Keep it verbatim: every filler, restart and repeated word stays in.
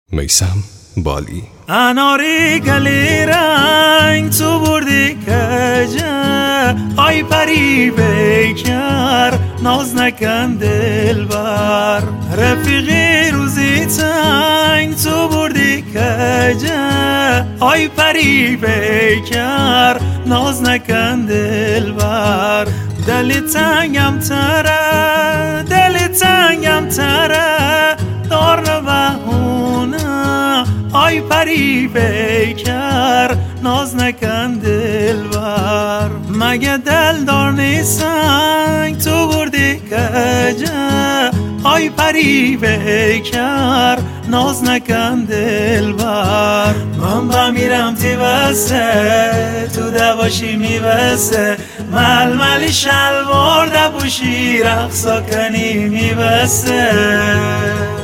میثم بالی. اناری گلی رنگ تو بردی کجا، آی پری بیکر ناز نکن دلبر. رفیقی روزی تنگ تو بردی کجا، آی پری بیکر ناز نکن دلبر. دلی تنگم تره، دلی تنگم تره، دار بهونه، آی پری بیکر ناز نکن دلبر. مگه دل دار نیستن تو بردی کجا، آی پری بیکر ناز نکن دلبر. من بمیرم تی بسته تو دواشی میبسته، ململی شلوار دبوشی رقصا کنی میبسته.